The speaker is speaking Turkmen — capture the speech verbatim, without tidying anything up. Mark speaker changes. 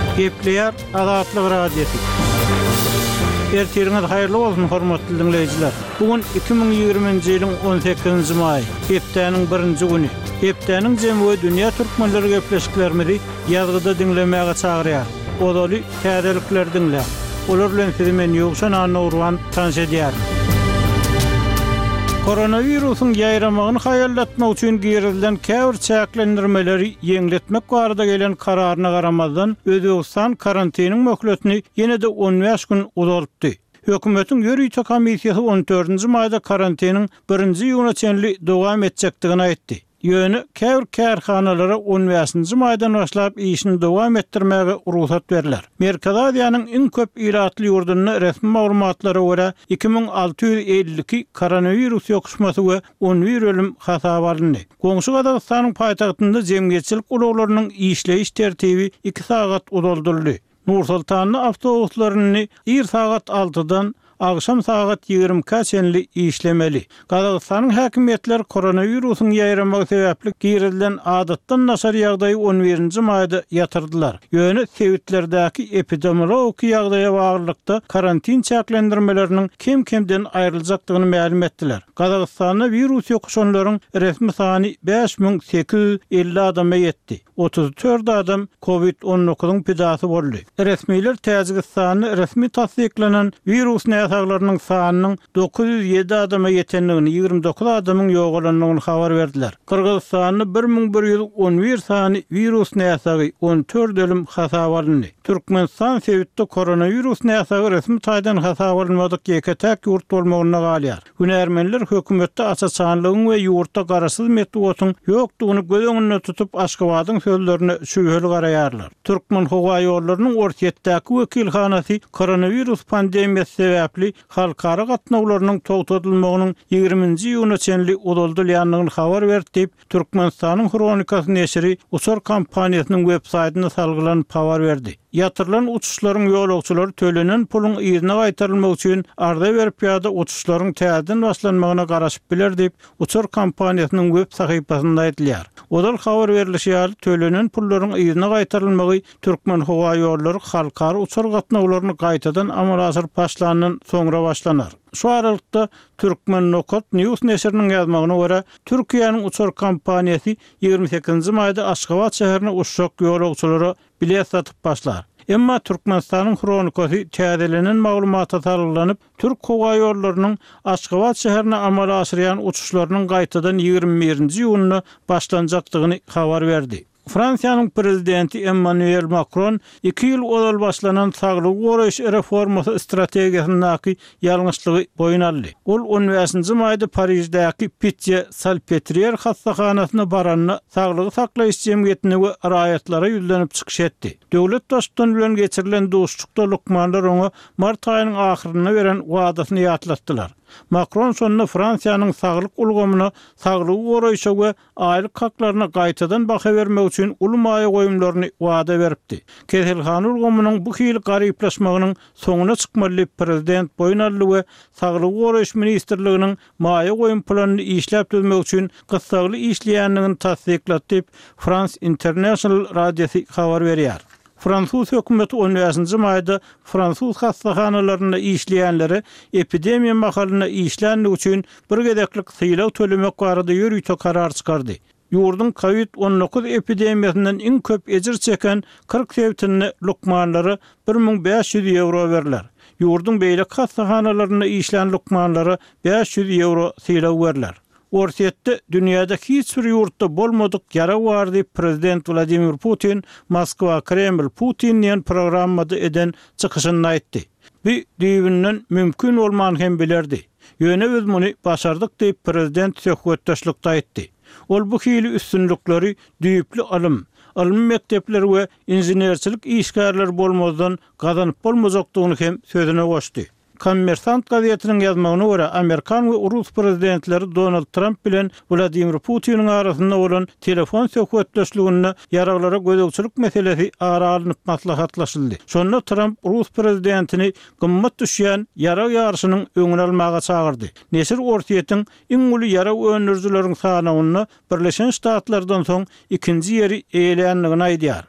Speaker 1: Gepleýär Azatlyk radiosu. Ertiriňiz haýyrly bolsun hormatly dinleýijiler. Bugun iki bin ýygrüminji ýylyň on sekizinji maý, hepdeniň birinji güni. Hepdeniň jemgy dünýä türkmenleri gepleşiklerimizi ýazgyda dinlemäge çagyrýar. Odaly täzelikler dinlä. Olar bilen sizi men ýokşan anawruan tanış edýär. Koronawirusyň ýaýramagyny haýallatmak üçin girilden käbir çäklendirmeleri ýeňletmek barada gelen kararyna garamazdan Özbegistan karantiniň möhletini ýene-de on beş gün uzalypdy. Hökümetiň ýörüýte komissiýasy on dördünji maýda karantiniň birinji ýylyna çenli dowam etjekdigini aýtdy. Ýöne käbir kärhanalara on beşinji maýdan başlap işini dowam etdirmäge ruhsat berilýär. Merkez Aziýanyň iň köp ýyratly ýurdunyň resmi maglumatlara görä iki bin alty ýüz ellik iki koronawirus ýokuşmasy we on bir ölüm hasap alyndy. Goňşy Gazagystanyň paýtagtynda jemgyýetçilik ulaglarynyň işleýiş tertibi iki sagat uzaldyryldy. Nur-Sultanyň awtobuslaryny bir sagat altıdan Agşam saat ýygrimi çenli işlemeli. Gazagystanyň häkimetleri koronawirusyň ýaýramagy sebäpli girilden adatdan nasar ýagdaýy on birinji maýda ýatyrdylar. Ýöne sewitlerdäki epidemiologik ýagdaýa baglykda karantin çäklendirmeleriniň kim-kimden aýryljakdygyny ma'lum etdiler. Gazagystanda virus ýokuşanlaryň resmi sany beş bin sekiz ýüz elli adama ýetdi. otuz dört adam covid on dokuzyň pidasy boldy. Resmiler Täjikistanyň resmi tasdiklanan virus näsaglarynyň sanynyň dokuz ýüz ýedi adama ýetenligini, ýygrimi dokuz adamyň ýogalanyny habar berdiler. Kyrgyzstanyň bir bin bir ýüz on bir sany virus näsagy on dört ölüm hasap alyndy. Türkmenistan sewitde koronavirus näsagy resmi taýdan hasap alınmadyk ýeketäk ýurt bolmagyna galýar. Hünärmenler hökümetde açaçanlygyň we ýurtda garaşsyz metodyň ýokdugyny göz öňünde tutup Aşgabatyň sözlerine şübheli garaýarlar. Türkmen howa ýollarynyň ortatdaky wekilhanasy koronavirus pandemiýasy sebäpli halkara gatnawlarynyň togtadylmagynyň ýygrüminji ýylyna çenli uzaldylýanlygyny habar berdi. Türkmenistanyň Kronikasy neşri Usur kompaniýasynyň web saýtyna salgylan habar berdi. Ýatyrylan uçuşlaryň ýolagçylary төлenen puluň ýerine gaýtarylmak üçin arda berip ýa-da uçuşlaryň täzeden başlanmagyna garaşyp biler diýip Usur kompaniýasynyň web sahypasynda aýdylýar. Odal habar berilýär, төлenen pullaryň ýerine gaýtarylmagy türkmen howa ýollary halkara uçur gatnawlaryny gaýtadan amal asyryp başlanandan soňra başlanar. Şu aralykda Türkmen Nokot News neşriniň ýazmagyna görä, Türkiýanyň uçur kompaniýasy ýygrimi sekizinji maýda Aşgabat şäherine uçuşak ýolagçylary bilet satyp başlar. Emma Türkmenistanyň Kronikasy täzelenen maglumata sarylanyp, Türk howa ýollarynyň Aşgabat şäherine amal aşyrýan uçuşlarynyň gaýtadan ýygrimi birinji ýylyna başlanjakdygyny habar berdi. Fransiýanyň prezidenti Emmanuel Macron iki ýyl ozal başlanan saglyk goraýyş reformasy strategiýasyny ýalňyşlygy boýun aldy. Ol on beşinji maýda Parisdäki Pitje Salpetrier hastahanasyna baranyny saglygy saklaýyş jemgyýetine we raýatlara ýüzlenip çykyş etdi. Döwlet dostlary bilen geçirilen dostlukda lukmanlar oňa mart aýynyň ahyryna beren wadasyny ýatlatdylar. Macron sonunda Fransiýanyň saglyk ulgamyna, saglyk goraýyşa we aýlyk haklaryna gaýtadan baha bermek üçin ulmaýa goýumlaryny wada beripdi. Keselhana ulgamynyň bu hili garyplaşmagynyň soňuna çykmaly prezident boýun aldy we saglyk goraýyş ministrliginiň maýa goýum planyny işläp düzmek üçin gysgaly işleýänligini tasdiklatdy. France International radiosy habar berýär. Fransuz hökümeti on beşinji maýda Fransuz hastahanalaryna işleýänleri epidemiýa mahalyna işlenmek üçin bir gedeklik syýlaw tölemek barada ýörüýte karar çykardy. Ýurdun covid on dokuz epidemiýasynyň iň köp ejir çeken kırk sewtini lukmanlary bir bin beş ýüz euro berler. Ýurdun beýle hastahanalaryna işlen lukmanlary beş ýüz euro syýlaw berler. Orsetde dünýäde hiç bir ýurtda bolmadyk ýara bar diýip prezident Vladimir Putin Moskwa Kreml Putinniň programmada eden çykyşyny aýtdy. Bu diýinden mümkin bolman hem bilerdi. Ýöne biz muny başardyk diýip prezident söhbetdaşlykda aýtdy. Ol bu hili üstünlikleri düýüpli alym, alym mekdepleri we inženerçilik işgärleri bolmazdan gazanyp bolmajakdygyny hem sözüne goşdy. Kommersant gazetiniň ýazmagyna görä, Amerikan we Rus prezidentleri Donald Trump bilen Vladimir Putiniň arasynda bolan telefon söhbetleşliginde ýaraglara gödөгçilik meselesi aralanyp maslahatlaşyldy. Şonda Trump Rus prezidentini gymmat düşýän ýarag ýarşynyň öňüne almaga çagyrdy. Neşir ortaýetin iň uly ýarag öňürjüleriň sanawyny Birleşen Ştatlardan soň ikinji ýeri eýlendigini aýdýar.